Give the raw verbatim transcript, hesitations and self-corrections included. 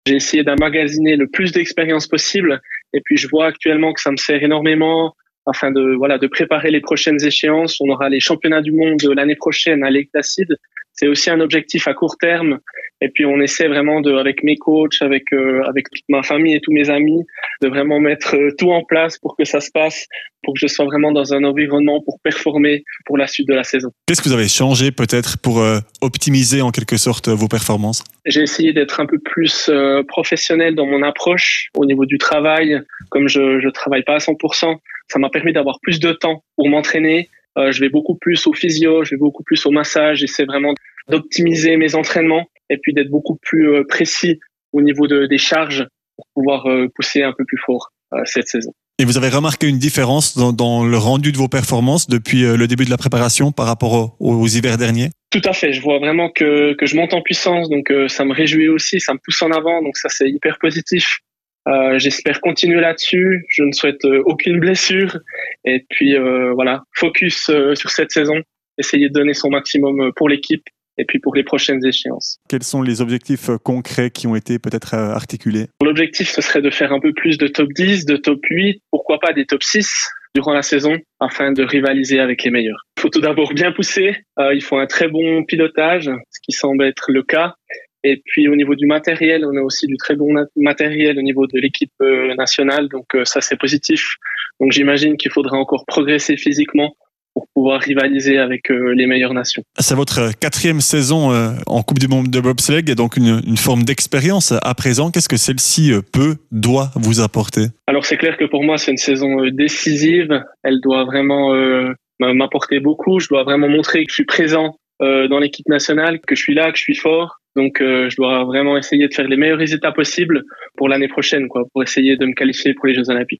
J'ai essayé d'emmagasiner le plus d'expérience possible et puis je vois actuellement que ça me sert énormément afin de voilà de préparer les prochaines échéances. On aura les championnats du monde l'année prochaine à Lake Placid. C'est aussi un objectif à court terme et puis on essaie vraiment de avec mes coachs, avec euh, avec toute ma famille et tous mes amis de vraiment mettre euh, tout en place pour que ça se passe, pour que je sois vraiment dans un environnement pour performer pour la suite de la saison. Qu'est-ce que vous avez changé peut-être pour euh, optimiser en quelque sorte vos performances? J'ai essayé d'être un peu plus euh, professionnel dans mon approche au niveau du travail. Comme je je travaille pas à cent pour cent, ça m'a permis d'avoir plus de temps pour m'entraîner. Euh, je vais beaucoup plus au physio, je vais beaucoup plus au massage. J'essaie vraiment d'optimiser mes entraînements et puis d'être beaucoup plus euh, précis au niveau de, des charges pour pouvoir euh, pousser un peu plus fort euh, cette saison. Et vous avez remarqué une différence dans, dans le rendu de vos performances depuis le début de la préparation par rapport aux, aux hivers derniers? Tout à fait. Je vois vraiment que, que je monte en puissance, donc euh, ça me réjouit aussi, ça me pousse en avant, donc ça c'est hyper positif. Euh, j'espère continuer là-dessus. Je ne souhaite euh, aucune blessure. Et puis euh, voilà, focus euh, sur cette saison, essayer de donner son maximum pour l'équipe et puis pour les prochaines échéances. Quels sont les objectifs concrets qui ont été peut-être articulés? L'objectif, ce serait de faire un peu plus de top dix, de top huit, pourquoi pas des top six durant la saison, afin de rivaliser avec les meilleurs. Il faut tout d'abord bien pousser, euh, il faut un très bon pilotage, ce qui semble être le cas. Et puis au niveau du matériel, on a aussi du très bon matériel au niveau de l'équipe euh, nationale, donc euh, ça c'est positif. Donc j'imagine qu'il faudra encore progresser physiquement pour pouvoir rivaliser avec euh, les meilleures nations. C'est votre quatrième saison euh, en Coupe du Monde de bobsleigh, et donc une, une forme d'expérience à présent. Qu'est-ce que celle-ci euh, peut, doit vous apporter? Alors c'est clair que pour moi c'est une saison euh, décisive. Elle doit vraiment euh, m'apporter beaucoup. Je dois vraiment montrer que je suis présent euh, dans l'équipe nationale, que je suis là, que je suis fort. Donc euh, je dois vraiment essayer de faire les meilleurs résultats possibles pour l'année prochaine, quoi, pour essayer de me qualifier pour les Jeux Olympiques.